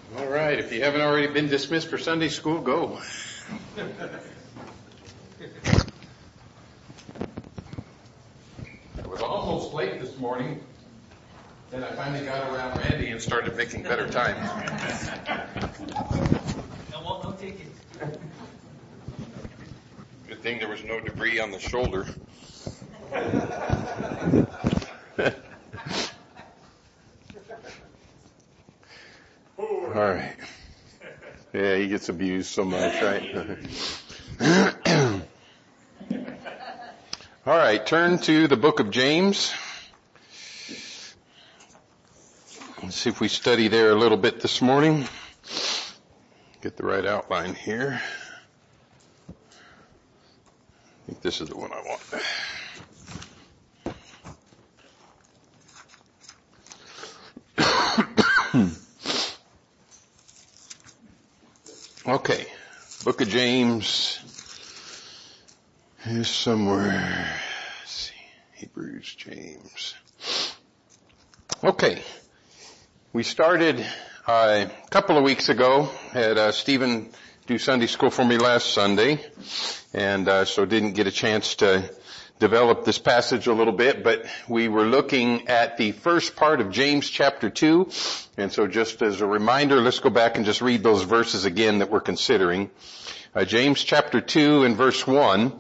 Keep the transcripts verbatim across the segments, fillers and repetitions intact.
All right, if you haven't already been dismissed for Sunday school, go. I was almost late this morning. Then I finally got around Randy and started making better time. No, well, no ticket. Good thing there was no debris on the shoulder. All right. Yeah, he gets abused so much, right? All right, turn to the book of James. Let's see if we study there a little bit this morning. Get the right outline here. I think this is the one I want. Okay, book of James is somewhere. Let's see, Hebrews, James. Okay, we started uh, a couple of weeks ago. Had uh, Stephen do Sunday school for me last Sunday, and uh, so didn't get a chance to develop this passage a little bit, but we were looking at the first part of James chapter two, and so just as a reminder, let's go back and just read those verses again that we're considering. Uh, James chapter two and verse one,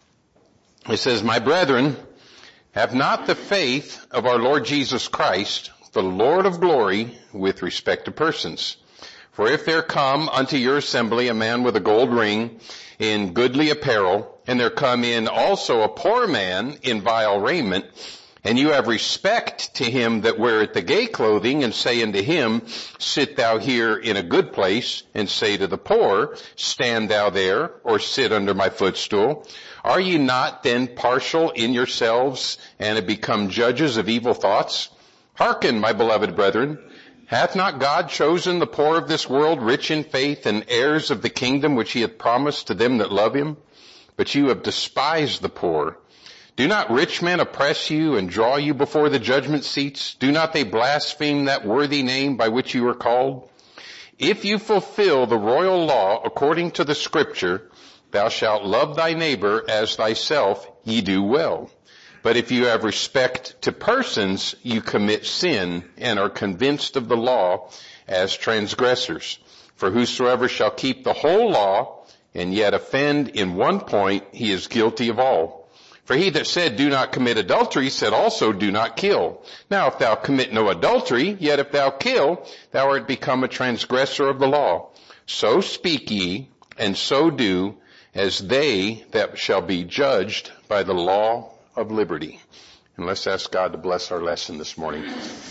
it says, "My brethren, have not the faith of our Lord Jesus Christ, the Lord of glory, with respect to persons. For if there come unto your assembly a man with a gold ring in goodly apparel, and there come in also a poor man in vile raiment, and you have respect to him that weareth the gay clothing, and say unto him, sit thou here in a good place, and say to the poor, stand thou there, or sit under my footstool. Are ye not then partial in yourselves, and have become judges of evil thoughts? Hearken, my beloved brethren, hath not God chosen the poor of this world rich in faith, and heirs of the kingdom which he hath promised to them that love him? But you have despised the poor. Do not rich men oppress you and draw you before the judgment seats? Do not they blaspheme that worthy name by which you are called? If you fulfill the royal law according to the scripture, thou shalt love thy neighbor as thyself, ye do well. But if you have respect to persons, you commit sin and are convinced of the law as transgressors. For whosoever shall keep the whole law and yet offend in one point, he is guilty of all. For he that said, do not commit adultery, said also, do not kill. Now if thou commit no adultery, yet if thou kill, thou art become a transgressor of the law. So speak ye, and so do, as they that shall be judged by the law of liberty." And let's ask God to bless our lesson this morning.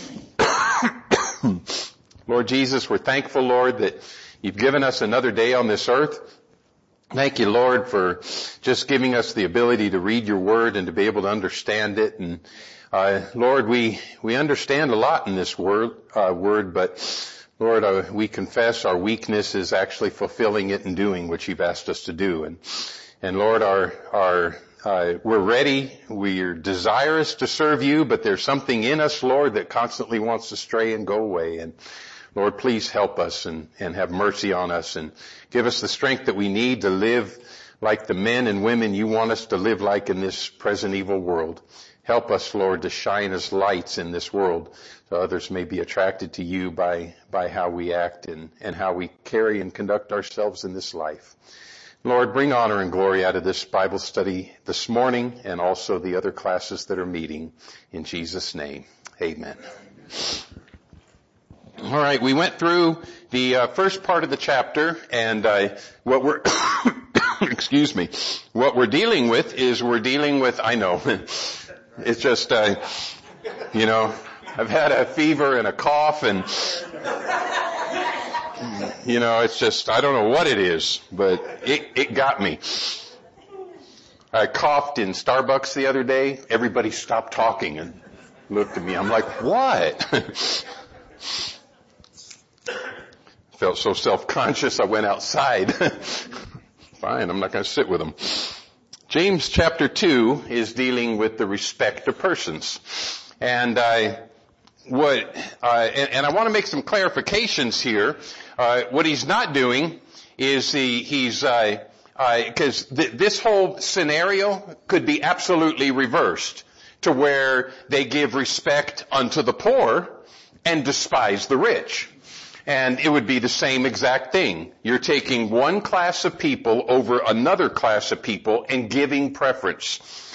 Lord Jesus, we're thankful, Lord, that you've given us another day on this earth. Thank you, Lord, for just giving us the ability to read your word and to be able to understand it. And uh, Lord, we we understand a lot in this word, uh, word, but Lord, uh, we confess our weakness is actually fulfilling it and doing what you've asked us to do. And and Lord, our our uh, we're ready. We're desirous to serve you, but there's something in us, Lord, that constantly wants to stray and go away. And Lord, please help us and, and have mercy on us and give us the strength that we need to live like the men and women you want us to live like in this present evil world. Help us, Lord, to shine as lights in this world so others may be attracted to you by, by how we act and, and how we carry and conduct ourselves in this life. Lord, bring honor and glory out of this Bible study this morning and also the other classes that are meeting. In Jesus' name, amen. All right, we went through the uh, first part of the chapter, and uh, what we're excuse me, what we're dealing with is we're dealing with. I know it's just uh, you know I've had a fever and a cough, and you know it's just I don't know what it is, but it it got me. I coughed in Starbucks the other day. Everybody stopped talking and looked at me. I'm like, what? Felt so self-conscious, I went outside. Fine, I'm not going to sit with them. James chapter two is dealing with the respect of persons. And I what, uh, and, and I want to make some clarifications here. Uh, what he's not doing is he, he's, uh, because th- this whole scenario could be absolutely reversed to where they give respect unto the poor and despise the rich. And it would be the same exact thing. You're taking one class of people over another class of people and giving preference.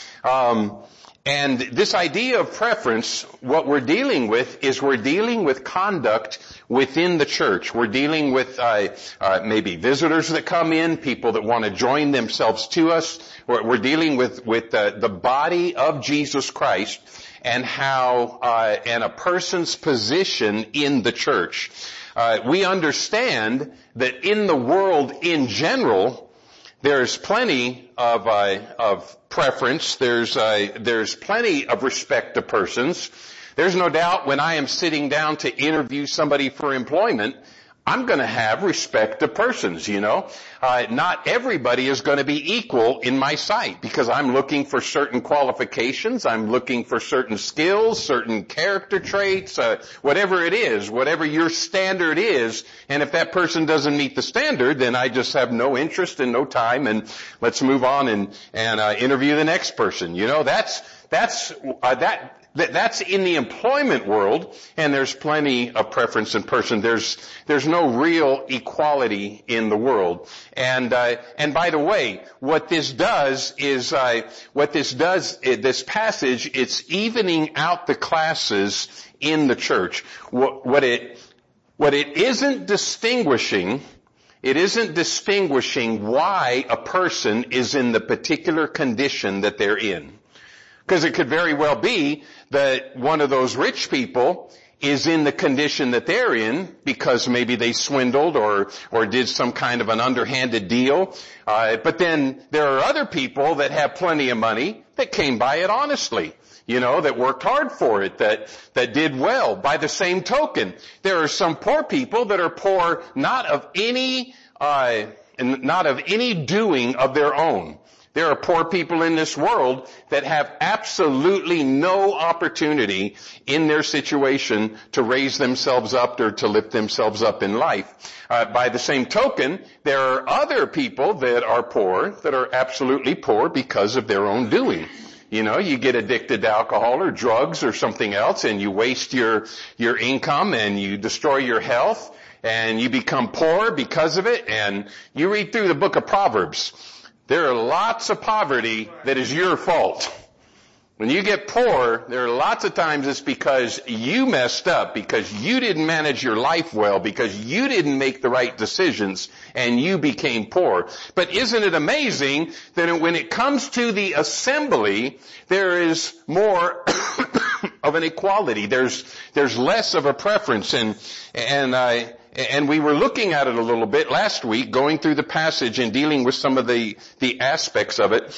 Um, and this idea of preference, what we're dealing with is we're dealing with conduct within the church. We're dealing with uh, uh maybe visitors that come in, people that want to join themselves to us. We're, we're dealing with with uh, the body of Jesus Christ and how uh and a person's position in the church. Uh, we understand that in the world in general, there's plenty of uh, of preference. There's uh, there's plenty of respect to persons. There's no doubt when I am sitting down to interview somebody for employment, I'm going to have respect to persons, you know. Uh, not everybody is going to be equal in my sight because I'm looking for certain qualifications. I'm looking for certain skills, certain character traits, uh, whatever it is, whatever your standard is. And if that person doesn't meet the standard, then I just have no interest and no time, and let's move on and, and uh, interview the next person. You know, that's, that's, uh, that, That's in the employment world, and there's plenty of preference in person. There's there's no real equality in the world. And uh, and by the way, what this does is uh, what this does this passage, it's evening out the classes in the church. What, what it what it isn't distinguishing. It isn't distinguishing why a person is in the particular condition that they're in. Because it could very well be that one of those rich people is in the condition that they're in because maybe they swindled or or did some kind of an underhanded deal. Uh, but then there are other people that have plenty of money that came by it honestly, you know, that worked hard for it, that that did well. By the same token, there are some poor people that are poor not of any uh, not of any doing of their own. There are poor people in this world that have absolutely no opportunity in their situation to raise themselves up or to lift themselves up in life. Uh, by the same token, there are other people that are poor that are absolutely poor because of their own doing. You know, you get addicted to alcohol or drugs or something else and you waste your, your income and you destroy your health and you become poor because of it. And you read through the book of Proverbs. There are lots of poverty that is your fault. When you get poor, there are lots of times it's because you messed up, because you didn't manage your life well, because you didn't make the right decisions, and you became poor. But isn't it amazing that when it comes to the assembly, there is more of an equality. There's, there's less of a preference, and, and I, And we were looking at it a little bit last week, going through the passage and dealing with some of the, the aspects of it.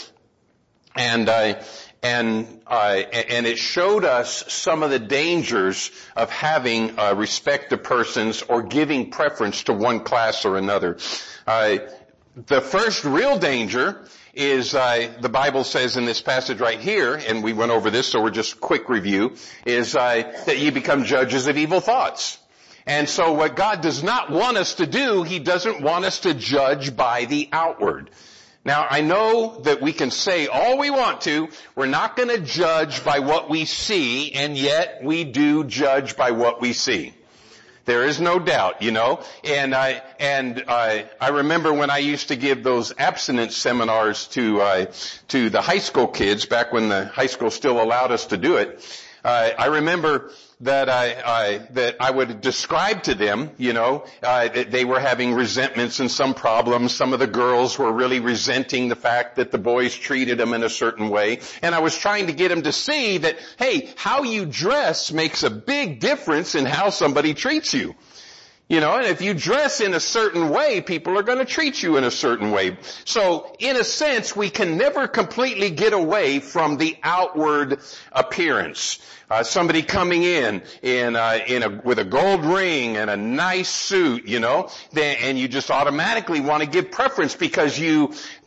And, uh, and, uh, and it showed us some of the dangers of having, uh, respect to persons or giving preference to one class or another. Uh, the first real danger is, uh, the Bible says in this passage right here, and we went over this, so we're just quick review, is, uh, that you become judges of evil thoughts. And so what God does not want us to do, He doesn't want us to judge by the outward. Now, I know that we can say all we want to, we're not going to judge by what we see, and yet we do judge by what we see. There is no doubt, you know. And I and I I remember when I used to give those abstinence seminars to uh, to the high school kids back when the high school still allowed us to do it. Uh, I remember that I, I, that I would describe to them, you know, uh, that they were having resentments and some problems. Some of the girls were really resenting the fact that the boys treated them in a certain way. And I was trying to get them to see that, hey, how you dress makes a big difference in how somebody treats you. You know, and if you dress in a certain way, people are going to treat you in a certain way. So, in a sense, we can never completely get away from the outward appearance. Uh, somebody coming in, in, uh, in a, with a gold ring and a nice suit, you know, then, and you just automatically want to give preference because you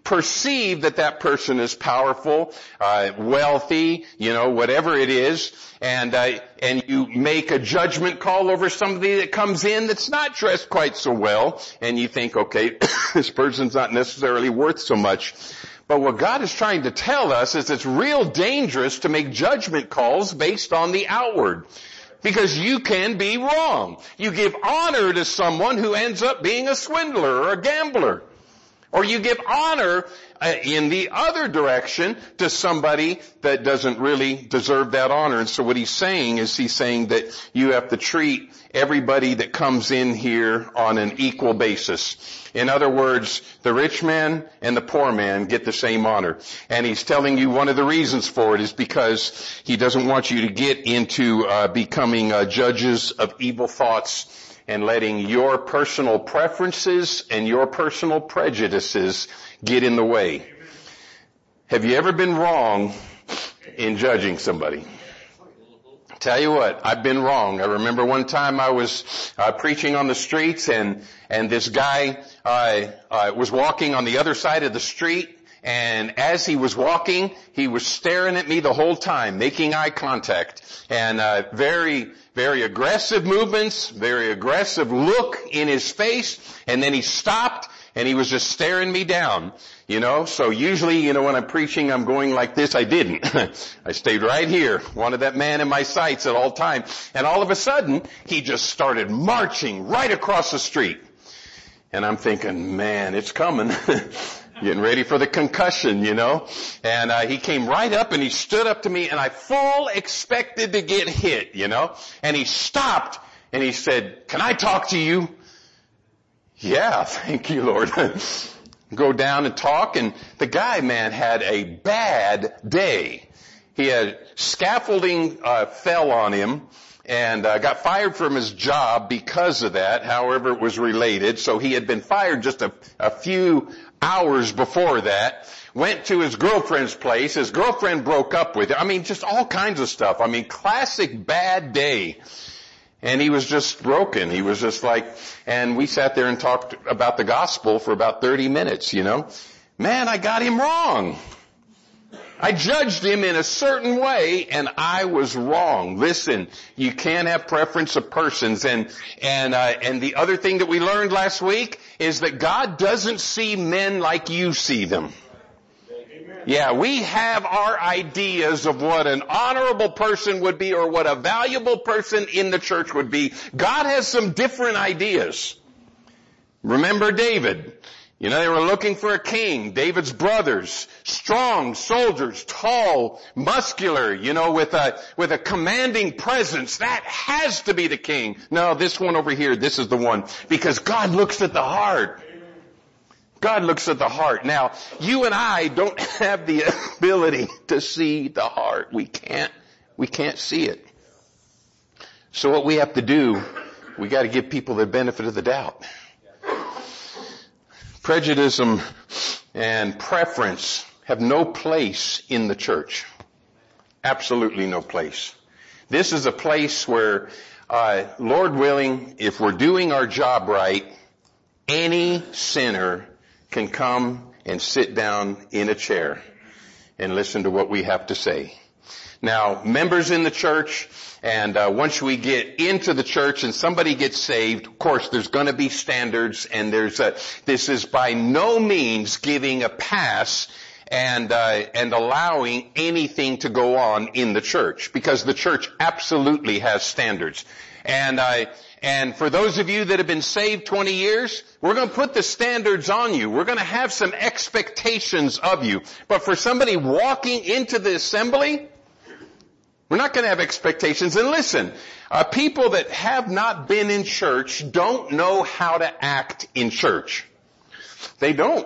perceive that that person is powerful, uh, wealthy, you know, whatever it is, and uh, and you make a judgment call over somebody that comes in that's not dressed quite so well, and you think, okay, this person's not necessarily worth so much. But what God is trying to tell us is it's real dangerous to make judgment calls based on the outward. Because you can be wrong. You give honor to someone who ends up being a swindler or a gambler. Or you give honor uh, in the other direction to somebody that doesn't really deserve that honor. And so what he's saying is he's saying that you have to treat everybody that comes in here on an equal basis. In other words, the rich man and the poor man get the same honor. And he's telling you one of the reasons for it is because he doesn't want you to get into uh, becoming uh, judges of evil thoughts and letting your personal preferences and your personal prejudices get in the way. Have you ever been wrong in judging somebody? Tell you what, I've been wrong. I remember one time I was uh, preaching on the streets, and and this guy uh, uh, was walking on the other side of the street, and as he was walking, he was staring at me the whole time, making eye contact, and uh, very, very aggressive movements, very aggressive look in his face, and then he stopped, and he was just staring me down. You know, so usually, you know, when I'm preaching, I'm going like this. I didn't. I stayed right here. Wanted that man in my sights at all time. And all of a sudden, he just started marching right across the street. And I'm thinking, man, it's coming. Getting ready for the concussion, you know. And uh, he came right up and he stood up to me, and I full expected to get hit, you know. And he stopped and he said, "Can I talk to you?" Yeah, thank you, Lord. Go down and talk, and the guy, man, had a bad day. He had scaffolding uh, fell on him, and uh, got fired from his job because of that. However, it was related. So he had been fired just a, a few hours before that. Went to his girlfriend's place. His girlfriend broke up with him. I mean, just all kinds of stuff. I mean, classic bad day. And he was just broken. He was just like, and we sat there and talked about the gospel for about thirty minutes, you know. Man, I got him wrong. I judged him in a certain way, and I was wrong. Listen, you can't have preference of persons. And, and, uh, and the other thing that we learned last week is that God doesn't see men like you see them. Yeah, we have our ideas of what an honorable person would be or what a valuable person in the church would be. God has some different ideas. Remember David. You know, they were looking for a king. David's brothers, strong soldiers, tall, muscular, you know, with a, with a commanding presence. That has to be the king. No, this one over here, this is the one. Because God looks at the heart. God looks at the heart. Now, you and I don't have the ability to see the heart. We can't, we can't see it. So what we have to do, we got to give people the benefit of the doubt. Prejudice and preference have no place in the church. Absolutely no place. This is a place where, uh, Lord willing, if we're doing our job right, any sinner can come and sit down in a chair and listen to what we have to say. Now, members in the church, and uh, once we get into the church and somebody gets saved, of course, there's going to be standards, and there's a, this is by no means giving a pass and uh, and allowing anything to go on in the church, because the church absolutely has standards. And I. Uh, And for those of you that have been saved twenty years, we're going to put the standards on you. We're going to have some expectations of you. But for somebody walking into the assembly, we're not going to have expectations. And listen, uh, people that have not been in church don't know how to act in church. They don't.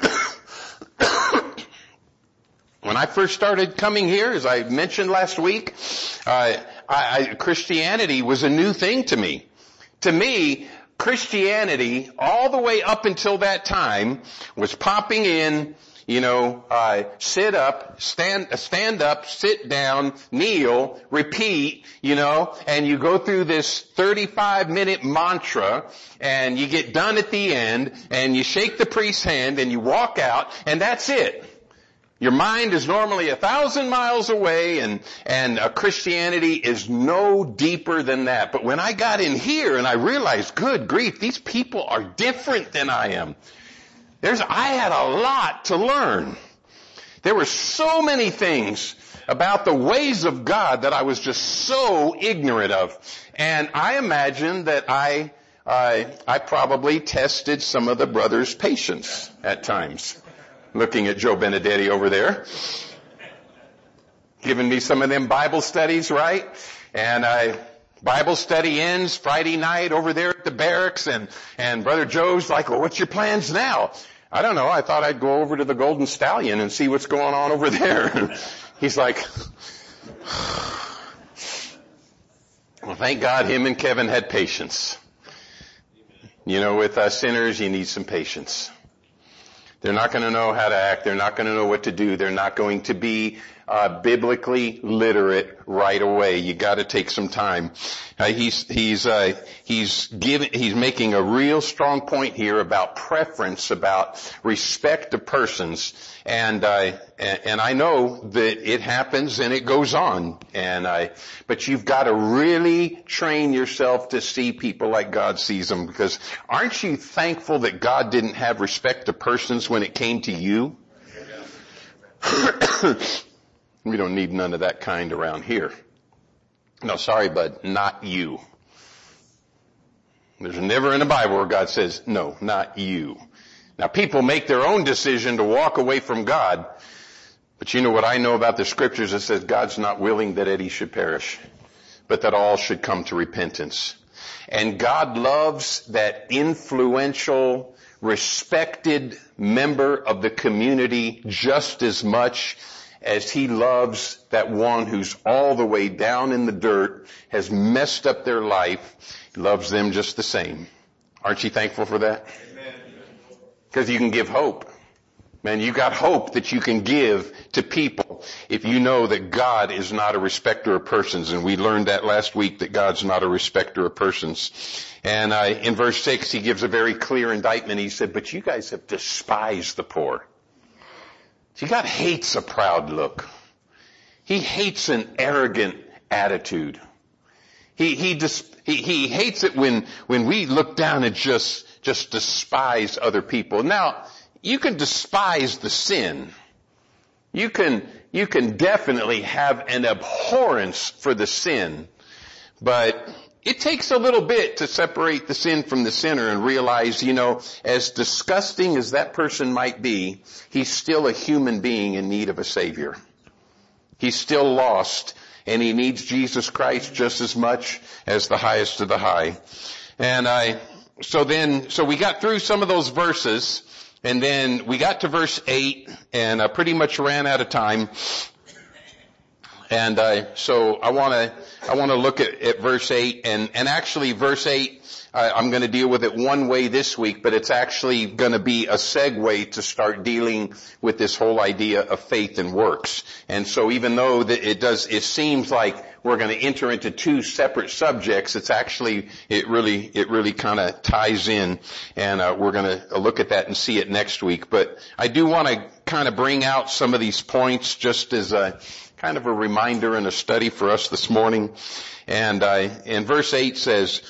When I first started coming here, as I mentioned last week, uh, I, I, Christianity was a new thing to me. To me, Christianity, all the way up until that time, was popping in you know, uh, sit up, stand, stand up, sit down, kneel, repeat, you know, and you go through this thirty-five minute mantra and you get done at the end and you shake the priest's hand and you walk out and that's it. Your mind is normally a thousand miles away and, and uh, Christianity is no deeper than that. But when I got in here and I realized, good grief, these people are different than I am. There's, I had a lot to learn. There were so many things about the ways of God that I was just so ignorant of. And I imagine that I, uh, I probably tested some of the brothers' patience at times. Looking at Joe Benedetti over there. Giving me some of them Bible studies, right? And I, Bible study ends Friday night over there at the barracks and, and Brother Joe's like, well, what's your plans now? I don't know. I thought I'd go over to the Golden Stallion and see what's going on over there. He's like, well, thank God him and Kevin had patience. You know, with us sinners, you need some patience. They're not going to know how to act. They're not going to know what to do. They're not going to be uh, biblically literate right away. You got to take some time. Uh, he's he's uh, he's giving he's making a real strong point here about preference, about respect of persons, and uh, and, and I know that it happens and it goes on. And I, but you've got to really train yourself to see people like God sees them. Because aren't you thankful that God didn't have respect to persons when it came to you? We don't need none of that kind around here. No, sorry, bud, not you. There's never in the Bible where God says, no, not you. Now people make their own decision to walk away from God. But you know what I know about the scriptures? It says God's not willing that any should perish, but that all should come to repentance. And God loves that influential, respected member of the community just as much as he loves that one who's all the way down in the dirt, has messed up their life. He loves them just the same. Aren't you thankful for that? Because you can give hope. Man, you got hope that you can give to people if you know that God is not a respecter of persons. And we learned that last week, that God's not a respecter of persons. And uh, in verse six, he gives a very clear indictment. He said, but you guys have despised the poor. See, God hates a proud look. He hates an arrogant attitude. He, he, dis, he, he hates it when, when we look down and just, just despise other people. Now, you can despise the sin. You can, you can definitely have an abhorrence for the sin. But it takes a little bit to separate the sin from the sinner and realize, you know, as disgusting as that person might be, he's still a human being in need of a Savior. He's still lost, and he needs Jesus Christ just as much as the highest of the high. And I, so then, so we got through some of those verses, and then we got to verse eight, and I pretty much ran out of time. And uh, so I want to I want to look at, at verse eight, and and actually verse eight, uh, I'm going to deal with it one way this week, but it's actually going to be a segue to start dealing with this whole idea of faith and works. And so even though that it does, it seems like we're going to enter into two separate subjects, it's actually it really it really kind of ties in, and uh, we're going to look at that and see it next week. But I do want to kind of bring out some of these points just as a kind of a reminder and a study for us this morning. And uh, in verse eight says,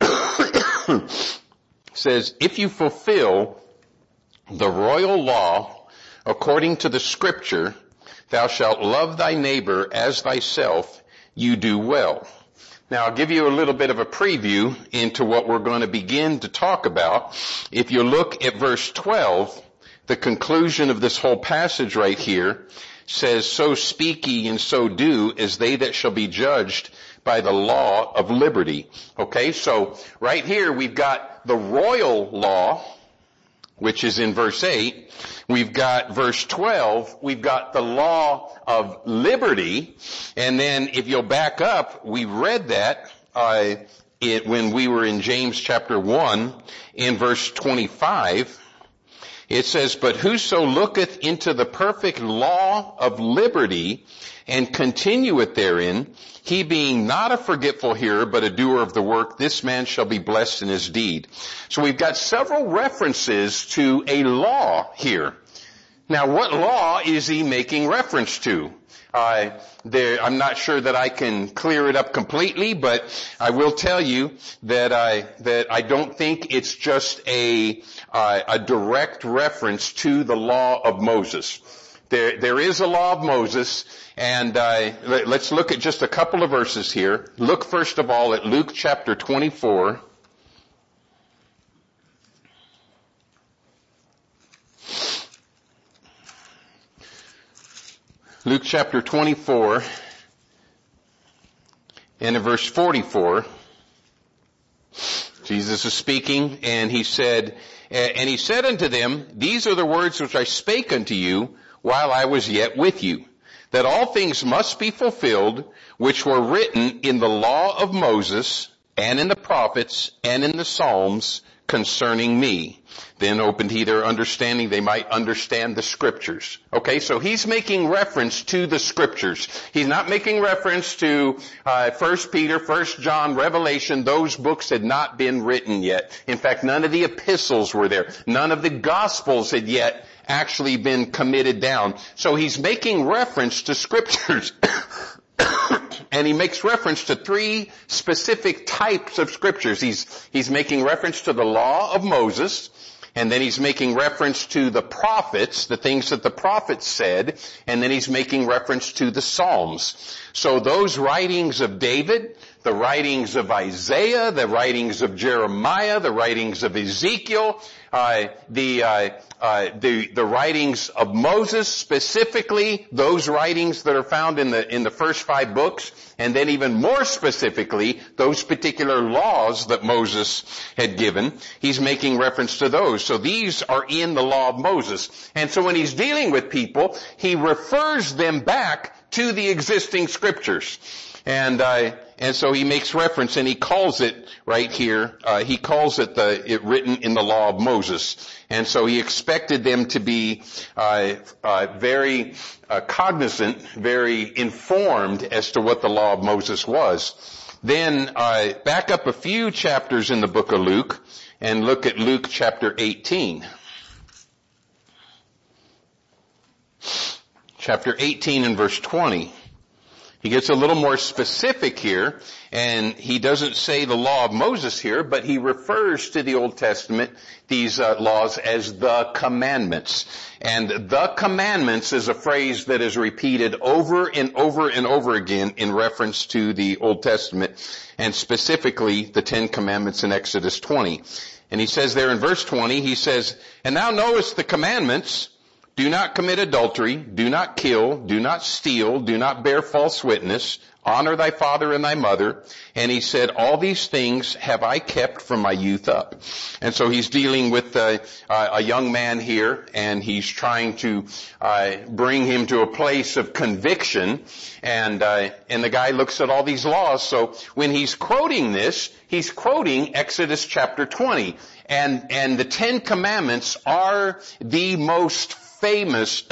says, if you fulfill the royal law according to the scripture, thou shalt love thy neighbor as thyself, you do well. Now I'll give you a little bit of a preview into what we're going to begin to talk about. If you look at verse twelve, the conclusion of this whole passage right here says, so speak ye and so do as they that shall be judged by the law of liberty. Okay, so right here we've got the royal law, which is in verse eight. We've got verse twelve. We've got the law of liberty. And then if you'll back up, we read that uh, it, when we were in James chapter one in verse twenty-five. It says, but whoso looketh into the perfect law of liberty and continueth therein, he being not a forgetful hearer, but a doer of the work, this man shall be blessed in his deed. So we've got several references to a law here. Now, what law is he making reference to? Uh, there, I'm not sure that I can clear it up completely, but I will tell you that I that I don't think it's just a uh, a direct reference to the law of Moses. There there is a law of Moses, and uh, let, let's look at just a couple of verses here. Look first of all at Luke chapter twenty-four. Luke chapter twenty-four and in verse forty-four, Jesus is speaking, and he said, and he said unto them, these are the words which I spake unto you while I was yet with you, that all things must be fulfilled which were written in the law of Moses and in the prophets and in the Psalms concerning me. Then opened he their understanding, they might understand the scriptures. Okay, so he's making reference to the scriptures. He's not making reference to uh, First Peter, First John, Revelation. Those books had not been written yet. In fact, none of the epistles were there. None of the gospels had yet actually been committed down. So he's making reference to scriptures. And he makes reference to three specific types of scriptures. He's, he's making reference to the law of Moses, and then he's making reference to the prophets, the things that the prophets said, and then he's making reference to the Psalms. So those writings of David, the writings of Isaiah, the writings of Jeremiah, the writings of Ezekiel, uh, the, uh, uh, the, the writings of Moses, specifically those writings that are found in the, in the first five books, and then even more specifically, those particular laws that Moses had given, he's making reference to those. So these are in the law of Moses. And so when he's dealing with people, he refers them back to the existing scriptures. And, uh, and so he makes reference, and he calls it right here, uh, he calls it the, it written in the law of Moses. And so he expected them to be, uh, uh, very, uh, cognizant, very informed as to what the law of Moses was. Then, uh, back up a few chapters in the book of Luke, and look at Luke chapter eighteen. Chapter eighteen and verse twenty. He gets a little more specific here, and he doesn't say the law of Moses here, but he refers to the Old Testament, these uh, laws, as the commandments. And the commandments is a phrase that is repeated over and over and over again in reference to the Old Testament, and specifically the Ten Commandments in Exodus twenty. And he says there in verse twenty, he says, and thou knowest the commandments, do not commit adultery, do not kill, do not steal, do not bear false witness, honor thy father and thy mother. And he said, all these things have I kept from my youth up. And so he's dealing with uh, a young man here, and he's trying to uh, bring him to a place of conviction. And uh, and the guy looks at all these laws. So when he's quoting this, he's quoting Exodus chapter twenty. And and the Ten Commandments are the most famous,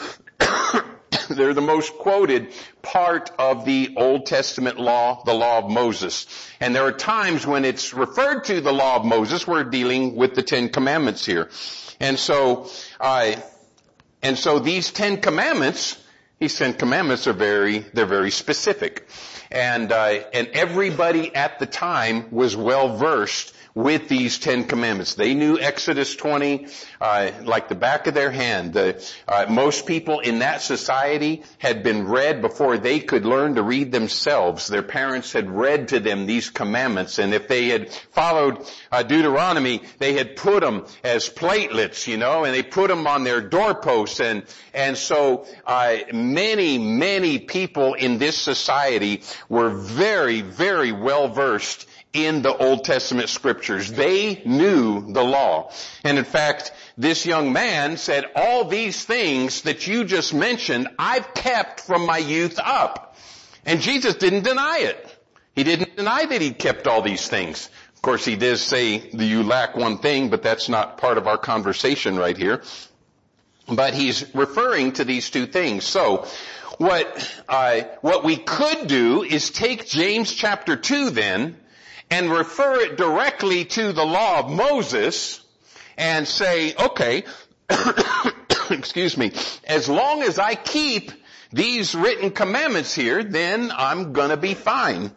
they're the most quoted part of the Old Testament law, the law of Moses. And there are times when it's referred to the law of Moses, we're dealing with the Ten Commandments here. And so, uh, and so these Ten Commandments, these Ten Commandments are very, they're very specific. And, uh, and everybody at the time was well versed with these Ten Commandments. They knew Exodus twenty uh, like the back of their hand. The, uh, most people in that society had been read before they could learn to read themselves. Their parents had read to them these commandments, and if they had followed uh, Deuteronomy, they had put them as platelets, you know, and they put them on their doorposts. And and so uh, many, many people in this society were very, very well versed in the Old Testament scriptures. They knew the law. And in fact, this young man said, all these things that you just mentioned, I've kept from my youth up. And Jesus didn't deny it. He didn't deny that he'd kept all these things Of course, he does say that you lack one thing, but that's not part of our conversation right here. But he's referring to these two things. So, what, uh, what we could do is take James chapter two then, and refer it directly to the law of Moses, and say, okay, excuse me, as long as I keep these written commandments here, then I'm gonna be fine.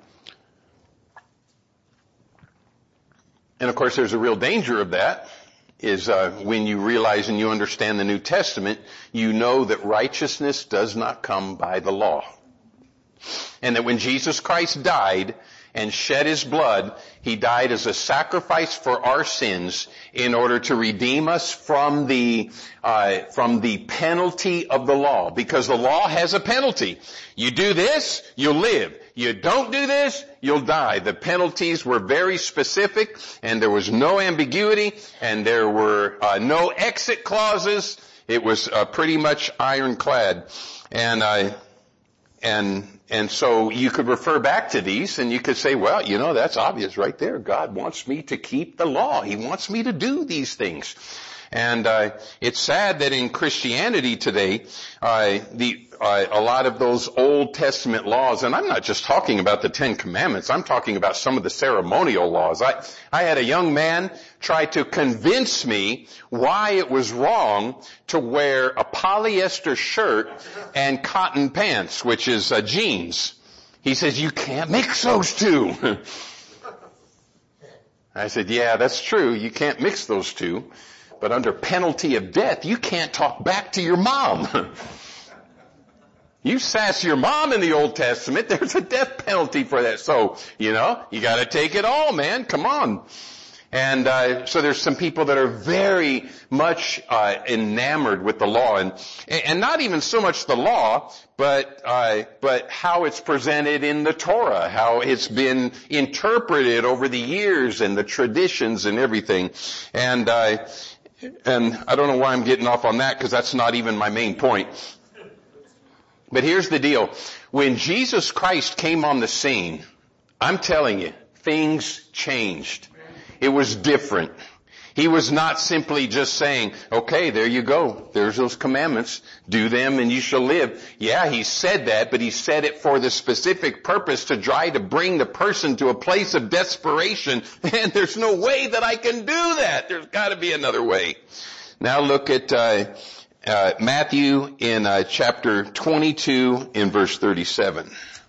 And of course there's a real danger of that, is uh, when you realize and you understand the New Testament, you know that righteousness does not come by the law. And that when Jesus Christ died and shed his blood, he died as a sacrifice for our sins in order to redeem us from the uh, from the penalty of the law. Because the law has a penalty. You do this, you'll live. You don't do this, you'll die. The penalties were very specific, and there was no ambiguity, and there were uh, no exit clauses. It was uh, pretty much ironclad. And I, and and so you could refer back to these, and you could say, well, you know, that's obvious right there. God wants me to keep the law. He wants me to do these things. And uh, it's sad that in Christianity today, uh, the uh, a lot of those Old Testament laws, and I'm not just talking about the Ten Commandments, I'm talking about some of the ceremonial laws. I, I had a young man try to convince me why it was wrong to wear a polyester shirt and cotton pants, which is uh, jeans. He says, you can't mix those two. I said, yeah, that's true. You can't mix those two. But under penalty of death, you can't talk back to your mom. You sass your mom in the Old Testament, there's a death penalty for that. So, you know, you gotta take it all, man. Come on. And uh, so there's some people that are very much uh, enamored with the law, and and not even so much the law, but uh, but how it's presented in the Torah, how it's been interpreted over the years, and the traditions and everything. And uh, and I don't know why I'm getting off on that, because that's not even my main point. But here's the deal. When Jesus Christ came on the scene, I'm telling you, things changed. It was different. He was not simply just saying, okay, there you go. There's those commandments. Do them and you shall live. Yeah, he said that, but he said it for the specific purpose to try to bring the person to a place of desperation. And there's no way that I can do that. There's got to be another way. Now look at uh, uh Matthew in uh, chapter twenty-two in verse thirty-seven.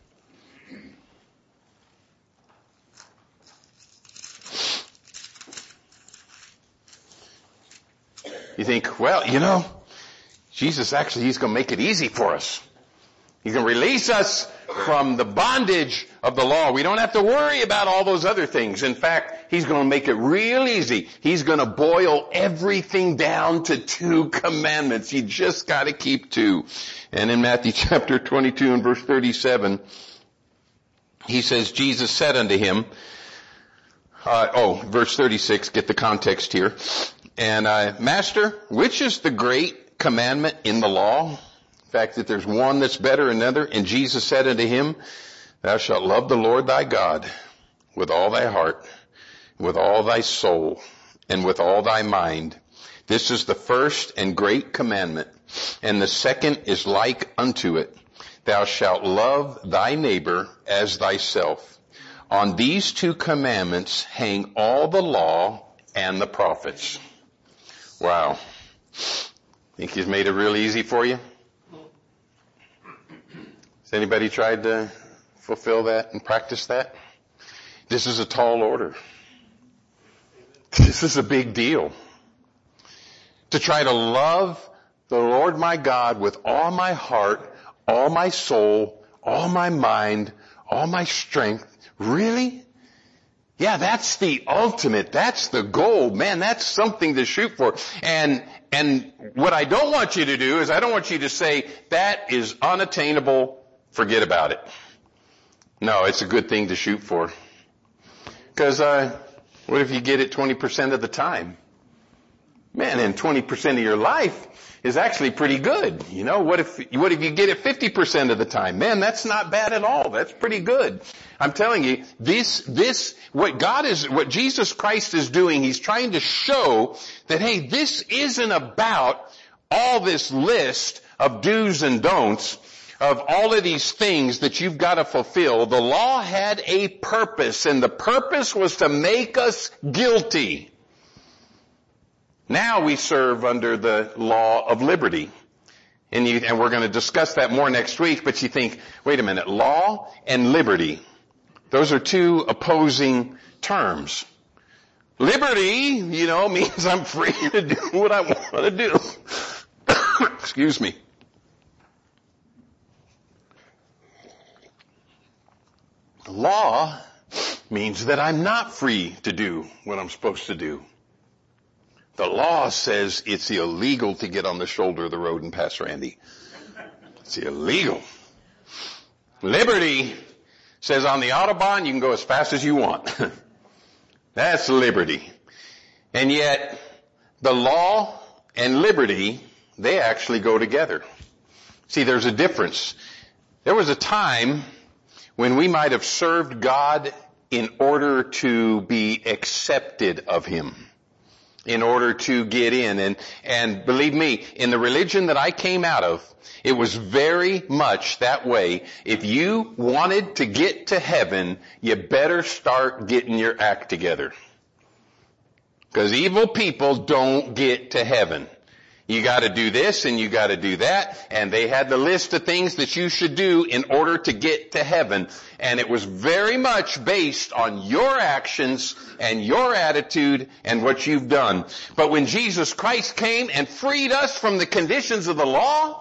You think, well, you know, Jesus actually, he's going to make it easy for us. He's going to release us from the bondage of the law. We don't have to worry about all those other things. In fact, he's going to make it real easy. He's going to boil everything down to two commandments. You just got to keep two. And in Matthew chapter twenty-two and verse thirty-seven, he says, Jesus said unto him, uh, oh, verse thirty-six, get the context here. And, uh, Master, which is the great commandment in the law? In fact, that there's one that's better than another. And Jesus said unto him, thou shalt love the Lord thy God with all thy heart, with all thy soul, and with all thy mind. This is the first and great commandment. And the second is like unto it. Thou shalt love thy neighbor as thyself. On these two commandments hang all the law and the prophets. Wow. Think he's made it real easy for you? Has anybody tried to fulfill that and practice that? This is a tall order. This is a big deal. To try to love the Lord my God with all my heart, all my soul, all my mind, all my strength. Really? Yeah, that's the ultimate. That's the goal. Man, that's something to shoot for. And, and what I don't want you to do is I don't want you to say, that is unattainable, forget about it. No, it's a good thing to shoot for. Because, uh, what if you get it twenty percent of the time? Man, and twenty percent of your life is actually pretty good. You know, what if, what if you get it fifty percent of the time? Man, that's not bad at all. That's pretty good. I'm telling you, this, this, what God is, what Jesus Christ is doing, He's trying to show that, hey, this isn't about all this list of do's and don'ts, of all of these things that you've got to fulfill. The law had a purpose, and the purpose was to make us guilty. Now we serve under the law of liberty. And, you, and we're going to discuss that more next week, but you think, wait a minute, law and liberty. Those are two opposing terms. Liberty, you know, means I'm free to do what I want to do. Excuse me. Law means that I'm not free to do what I'm supposed to do. The law says it's illegal to get on the shoulder of the road and pass Randy. It's illegal. Liberty says on the Autobahn you can go as fast as you want. That's liberty. And yet, the law and liberty, they actually go together. See, there's a difference. There was a time when we might have served God in order to be accepted of Him, in order to get in. And, and believe me, in the religion that I came out of, it was very much that way. If you wanted to get to heaven, you better start getting your act together. Because evil people don't get to heaven. You gotta do this and you gotta do that, and they had the list of things that you should do in order to get to heaven. And it was very much based on your actions and your attitude and what you've done. But when Jesus Christ came and freed us from the conditions of the law,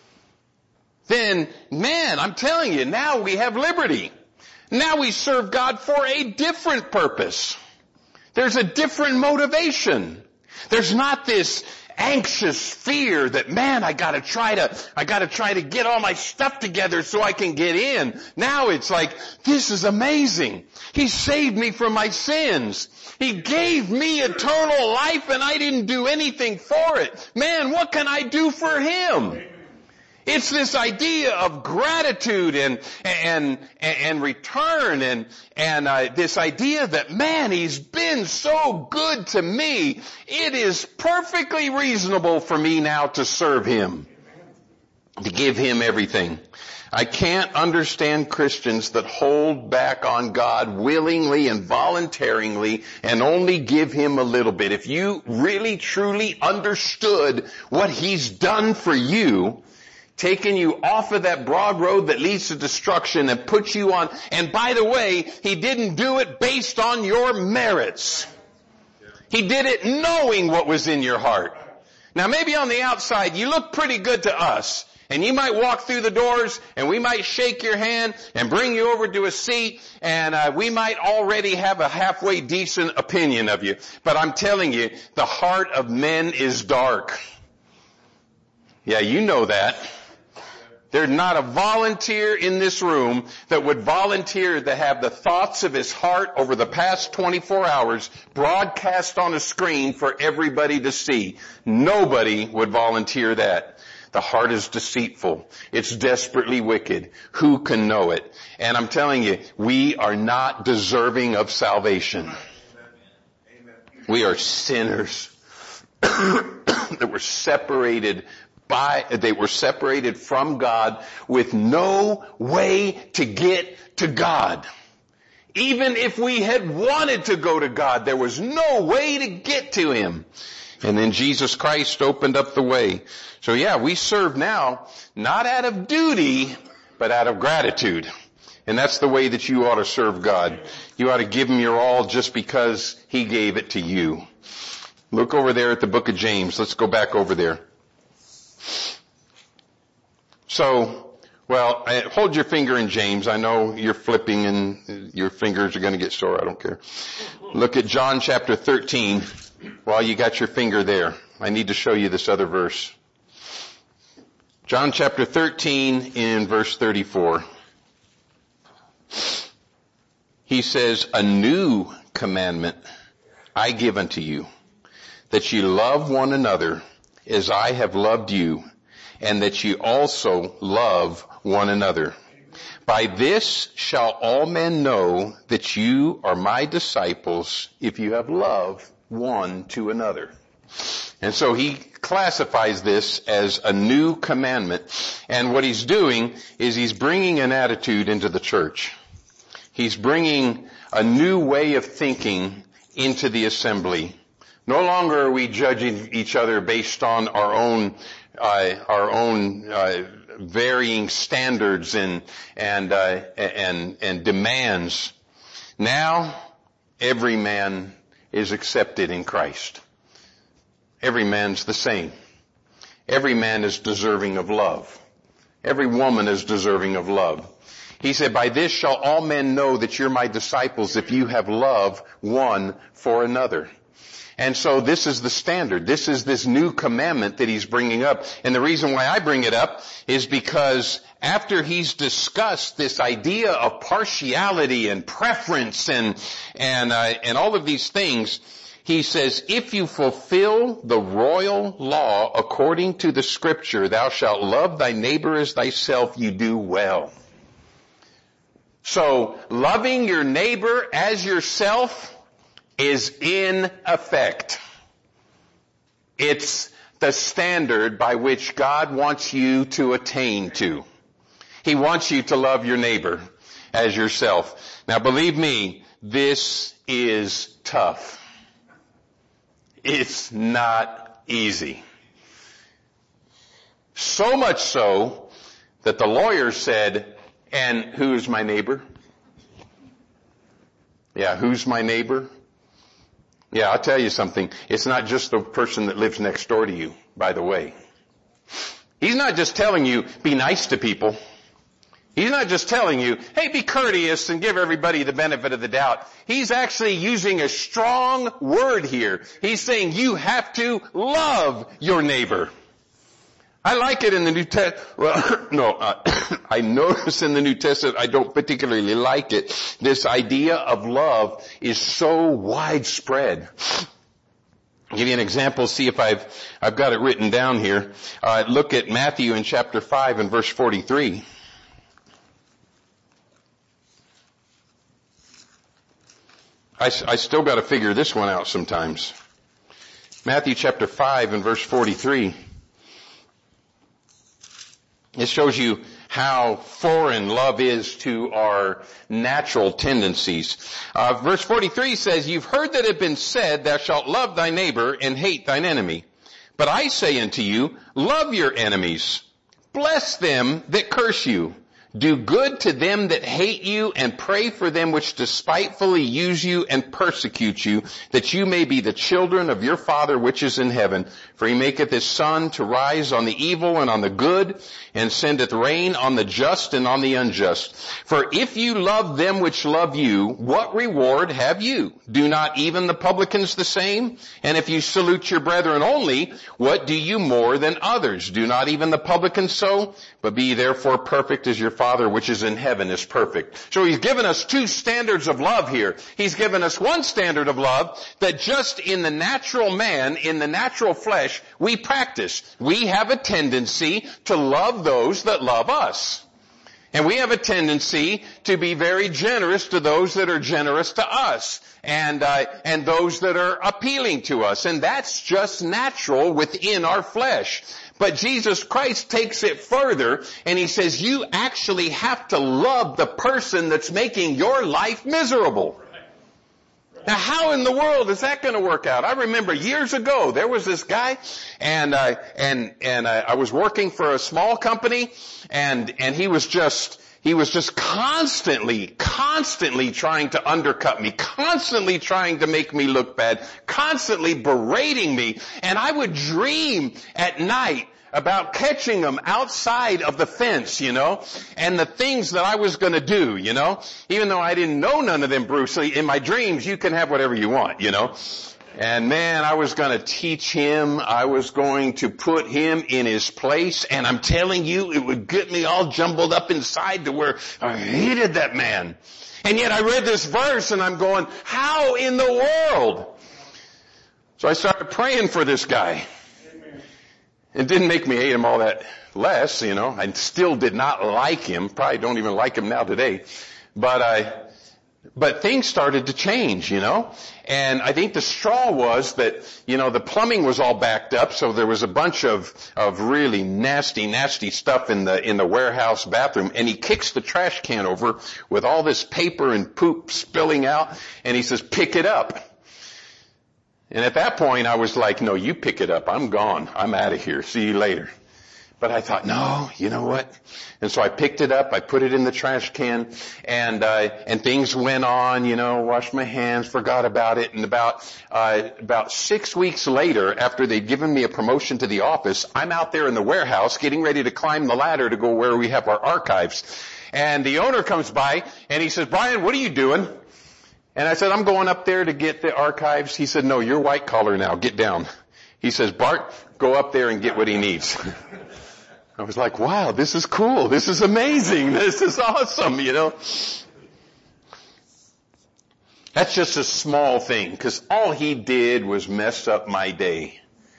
then, man, I'm telling you, now we have liberty. Now we serve God for a different purpose. There's a different motivation. There's not this anxious fear that, man, I gotta try to, I gotta try to get all my stuff together so I can get in. Now it's like, this is amazing. He saved me from my sins. He gave me eternal life and I didn't do anything for it. Man, what can I do for Him? It's this idea of gratitude and and and return and and uh, this idea that, man, He's been so good to me. It is perfectly reasonable for me now to serve Him, to give Him everything. I can't understand Christians that hold back on God willingly and voluntarily and only give Him a little bit. If you really truly understood what He's done for you, taken you off of that broad road that leads to destruction and put you on. And by the way, He didn't do it based on your merits. He did it knowing what was in your heart. Now maybe on the outside you look pretty good to us. And you might walk through the doors and we might shake your hand and bring you over to a seat, and uh, we might already have a halfway decent opinion of you. But I'm telling you, the heart of men is dark. Yeah, you know that. There's not a volunteer in this room that would volunteer to have the thoughts of his heart over the past twenty-four hours broadcast on a screen for everybody to see. Nobody would volunteer that. The heart is deceitful. It's desperately wicked. Who can know it? And I'm telling you, we are not deserving of salvation. We are sinners that were separated By, they were separated from God with no way to get to God. Even if we had wanted to go to God, there was no way to get to Him. And then Jesus Christ opened up the way. So yeah, we serve now, not out of duty, but out of gratitude. And that's the way that you ought to serve God. You ought to give Him your all just because He gave it to you. Look over there at the book of James. Let's go back over there. So, well, hold your finger in James. I know you're flipping and your fingers are going to get sore. I don't care. Look at John chapter thirteen while you got your finger there. I need to show you this other verse. John chapter thirteen in verse thirty-four. He says, "A new commandment I give unto you, that you love one another as I have loved you, and that you also love one another. By this shall all men know that you are my disciples, if you have love one to another. And so he classifies this as a new commandment. And what he's doing is he's bringing an attitude into the church. He's bringing a new way of thinking into the assembly. No longer are we judging each other based on our own, uh, our own, uh, varying standards and, and, uh, and, and demands. Now, every man is accepted in Christ. Every man's the same. Every man is deserving of love. Every woman is deserving of love. He said, by this shall all men know that you're my disciples if you have love one for another. And so this is the standard. This is this new commandment that he's bringing up. And the reason why I bring it up is because after he's discussed this idea of partiality and preference and, and, uh, and all of these things, he says, if you fulfill the royal law according to the scripture, thou shalt love thy neighbor as thyself, you do well. So, loving your neighbor as yourself is in effect. It's the standard by which God wants you to attain to. He wants you to love your neighbor as yourself. Now believe me, this is tough. It's not easy. So much so that the lawyer said, and who's my neighbor? Yeah, who's my neighbor? Yeah, I'll tell you something. It's not just the person that lives next door to you, by the way. He's not just telling you, be nice to people. He's not just telling you, hey, be courteous and give everybody the benefit of the doubt. He's actually using a strong word here. He's saying you have to love your neighbor. I like it in the New Testament. Well, no, uh, I notice in the New Testament I don't particularly like it. This idea of love is so widespread. I'll give you an example, see if I've, I've got it written down here. Uh, look at Matthew in chapter five and verse forty-three. I, I still got to figure this one out sometimes. Matthew chapter five and verse forty-three. It shows you how foreign love is to our natural tendencies. Uh, verse forty-three says, you've heard that it had been said, thou shalt love thy neighbor and hate thine enemy. But I say unto you, love your enemies. Bless them that curse you. Do good to them that hate you, and pray for them which despitefully use you and persecute you, that you may be the children of your Father which is in heaven. For he maketh his sun to rise on the evil and on the good, and sendeth rain on the just and on the unjust. For if you love them which love you, what reward have you? Do not even the publicans the same? And if you salute your brethren only, what do you more than others? Do not even the publicans so? But be therefore perfect as your Father which is in heaven is perfect. So he's given us two standards of love here. He's given us one standard of love that just in the natural man, in the natural flesh, we practice. We have a tendency to love those that love us. And we have a tendency to be very generous to those that are generous to us. And, uh, and those that are appealing to us. And that's just natural within our flesh. But Jesus Christ takes it further and he says you actually have to love the person that's making your life miserable. Now how in the world is that going to work out? I remember years ago there was this guy and uh, and and uh, I was working for a small company and and he was just He was just constantly, constantly trying to undercut me, constantly trying to make me look bad, constantly berating me. And I would dream at night about catching him outside of the fence, you know, and the things that I was going to do, you know. Even though I didn't know none of them, Bruce, in my dreams you can have whatever you want, you know. And man, I was going to teach him. I was going to put him in his place. And I'm telling you, it would get me all jumbled up inside to where I hated that man. And yet I read this verse and I'm going, how in the world? So I started praying for this guy. It didn't make me hate him all that less, you know. I still did not like him. Probably don't even like him now today. But I, but things started to change, you know. And I think the straw was that, you know, the plumbing was all backed up, so there was a bunch of, of really nasty, nasty stuff in the, in the warehouse bathroom. And he kicks the trash can over with all this paper and poop spilling out, and he says, pick it up. And at that point I was like, no, you pick it up. I'm gone. I'm out of here. See you later. But I thought, no, you know what? And so I picked it up, I put it in the trash can, and uh, and things went on, you know, washed my hands, forgot about it, and about uh about six weeks later, after they'd given me a promotion to the office, I'm out there in the warehouse getting ready to climb the ladder to go where we have our archives. And the owner comes by, and he says, Brian, what are you doing? And I said, I'm going up there to get the archives. He said, no, you're white collar now. Get down. He says, Bart, go up there and get what he needs. I was like, wow, this is cool. This is amazing. This is awesome, you know. That's just a small thing, because all he did was mess up my day.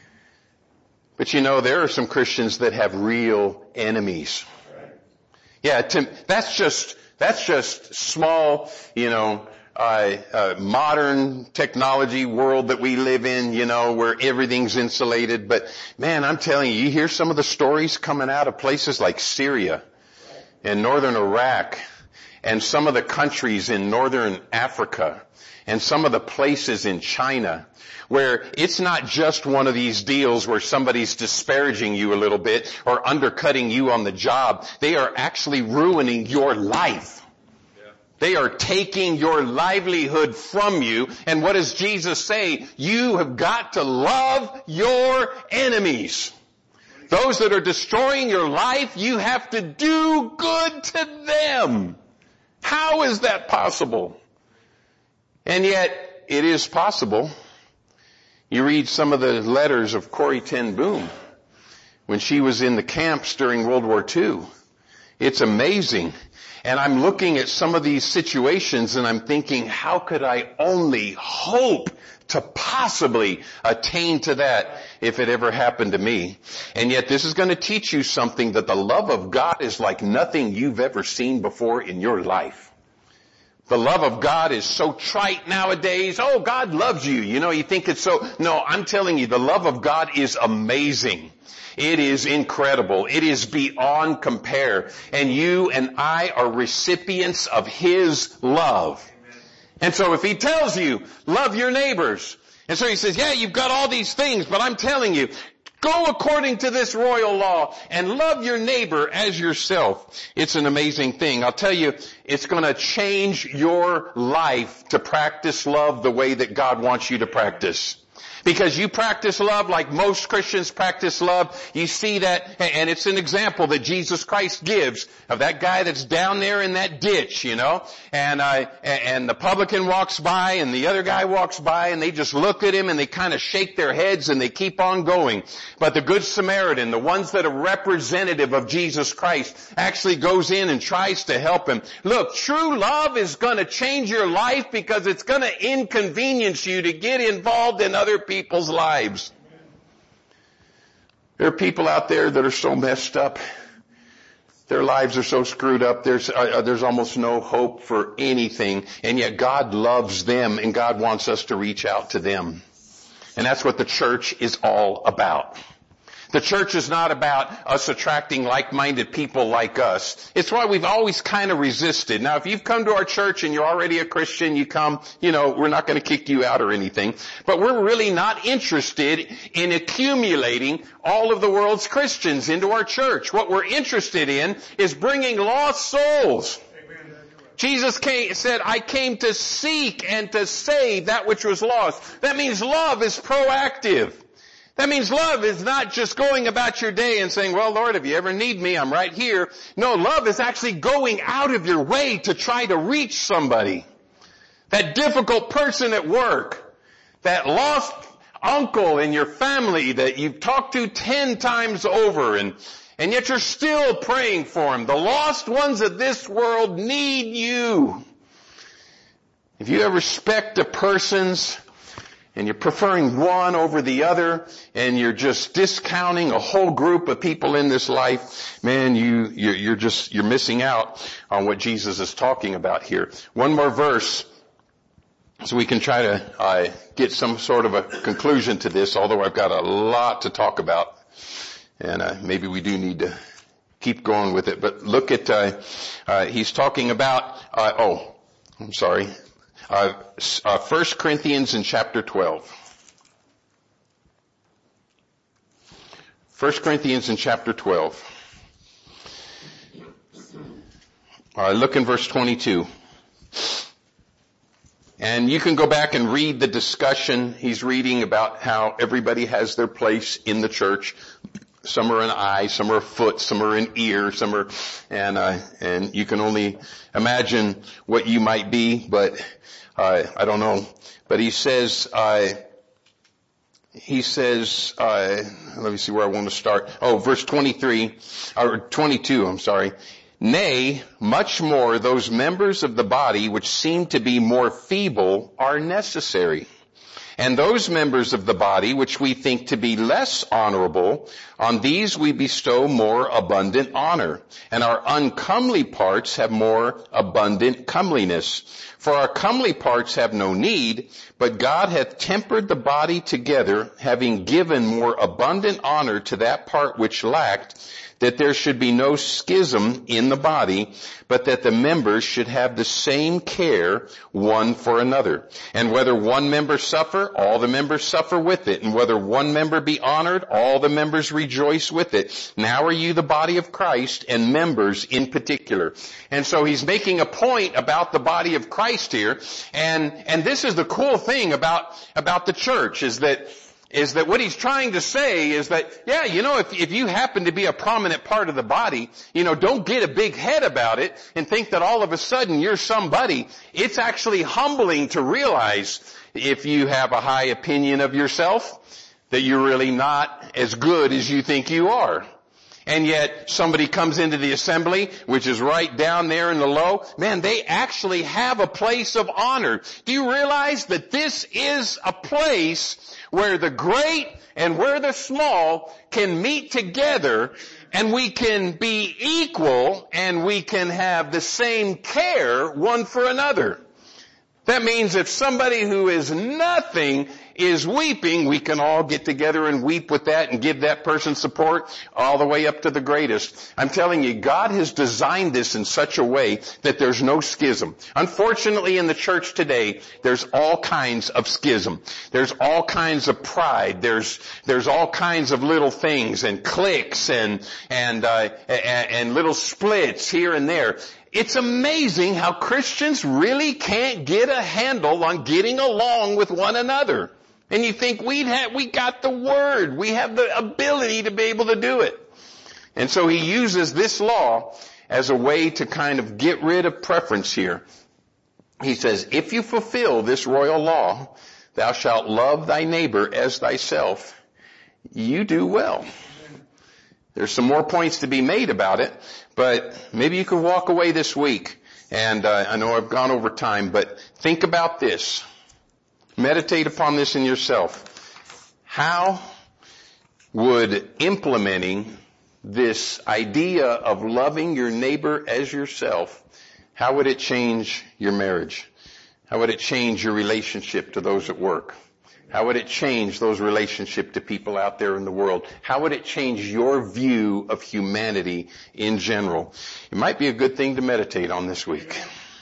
But you know, there are some Christians that have real enemies. Yeah, Tim, that's just, that's just small, you know, Uh, uh, modern technology world that we live in, you know, where everything's insulated. But man, I'm telling you, you hear some of the stories coming out of places like Syria and northern Iraq and some of the countries in northern Africa and some of the places in China where it's not just one of these deals where somebody's disparaging you a little bit or undercutting you on the job. They are actually ruining your life. They are taking your livelihood from you. And what does Jesus say? You have got to love your enemies. Those that are destroying your life, you have to do good to them. How is that possible? And yet, it is possible. You read some of the letters of Corrie ten Boom when she was in the camps during World War Two. It's amazing. And I'm looking at some of these situations and I'm thinking, how could I only hope to possibly attain to that if it ever happened to me? And yet this is going to teach you something, that the love of God is like nothing you've ever seen before in your life. The love of God is so trite nowadays. Oh, God loves you. You know, you think it's so. No, I'm telling you, the love of God is amazing. It is incredible. It is beyond compare. And you and I are recipients of His love. Amen. And so if He tells you, love your neighbors. And so He says, yeah, you've got all these things, but I'm telling you, go according to this royal law and love your neighbor as yourself. It's an amazing thing. I'll tell you, it's going to change your life to practice love the way that God wants you to practice. Because you practice love like most Christians practice love. You see that, and it's an example that Jesus Christ gives of that guy that's down there in that ditch, you know, and uh, and the publican walks by and the other guy walks by and they just look at him and they kind of shake their heads and they keep on going. But the Good Samaritan, the ones that are representative of Jesus Christ, actually goes in and tries to help him. Look, true love is going to change your life because it's going to inconvenience you to get involved in other people. people's lives. There are people out there that are so messed up. Their lives are so screwed up. There's, uh, there's almost no hope for anything. And yet God loves them and God wants us to reach out to them. And that's what the church is all about. The church is not about us attracting like-minded people like us. It's why we've always kind of resisted. Now, if you've come to our church and you're already a Christian, you come, you know, we're not going to kick you out or anything. But we're really not interested in accumulating all of the world's Christians into our church. What we're interested in is bringing lost souls. Jesus came, said, I came to seek and to save that which was lost. That means love is proactive. That means love is not just going about your day and saying, well, Lord, if you ever need me, I'm right here. No, love is actually going out of your way to try to reach somebody. That difficult person at work, that lost uncle in your family that you've talked to ten times over and, and yet you're still praying for him. The lost ones of this world need you. If you ever respect a person's and you're preferring one over the other, and you're just discounting a whole group of people in this life, man, you, you're just, you're missing out on what Jesus is talking about here. One more verse, so we can try to uh, get some sort of a conclusion to this, although I've got a lot to talk about, and uh, maybe we do need to keep going with it. But look at, uh, uh he's talking about, uh, oh, I'm sorry, uh, uh First Corinthians in chapter twelve. First Corinthians in chapter twelve. All right, look in verse twenty-two. And you can go back and read the discussion. He's reading about how everybody has their place in the church. Some are an eye, some are a foot, some are an ear, some are, and, uh, and you can only imagine what you might be, but, uh, I don't know. But he says, uh, he says, uh, let me see where I want to start. Oh, verse twenty-three, or twenty-two, I'm sorry. Nay, much more those members of the body which seem to be more feeble are necessary. And those members of the body which we think to be less honorable, on these we bestow more abundant honor. And our uncomely parts have more abundant comeliness. For our comely parts have no need, but God hath tempered the body together, having given more abundant honor to that part which lacked, that there should be no schism in the body, but that the members should have the same care one for another. And whether one member suffer, all the members suffer with it. And whether one member be honored, all the members rejoice with it. Now are you the body of Christ, and members in particular. And so he's making a point about the body of Christ here. And, and this is the cool thing about, about the church, is that is that what he's trying to say is that, yeah, you know, if, if you happen to be a prominent part of the body, you know, don't get a big head about it and think that all of a sudden you're somebody. It's actually humbling to realize, if you have a high opinion of yourself, that you're really not as good as you think you are. And yet somebody comes into the assembly, which is right down there in the low, man, they actually have a place of honor. Do you realize that this is a place where the great and where the small can meet together, and we can be equal, and we can have the same care one for another? That means if somebody who is nothing is weeping, we can all get together and weep with that and give that person support all the way up to the greatest. I'm telling you, God has designed this in such a way that there's no schism. Unfortunately, in the church today, there's all kinds of schism. There's all kinds of pride. There's, there's all kinds of little things and cliques and, and, uh, and, and little splits here and there. It's amazing how Christians really can't get a handle on getting along with one another. And you think we'd have, we got the word. We have the ability to be able to do it. And so he uses this law as a way to kind of get rid of preference here. He says, if you fulfill this royal law, thou shalt love thy neighbor as thyself, you do well. There's some more points to be made about it, but maybe you could walk away this week. And uh, I know I've gone over time, but think about this. Meditate upon this in yourself. How would implementing this idea of loving your neighbor as yourself, how would it change your marriage? How would it change your relationship to those at work? How would it change those relationships to people out there in the world? How would it change your view of humanity in general? It might be a good thing to meditate on this week.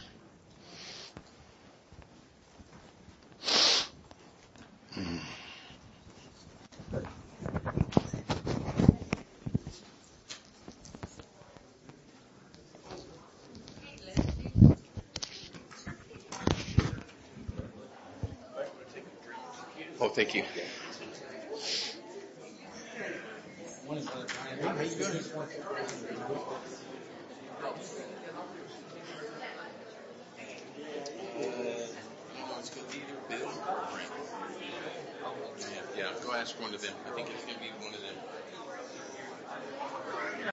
Oh, thank you. Yeah, go ask one of them. I think it's going to be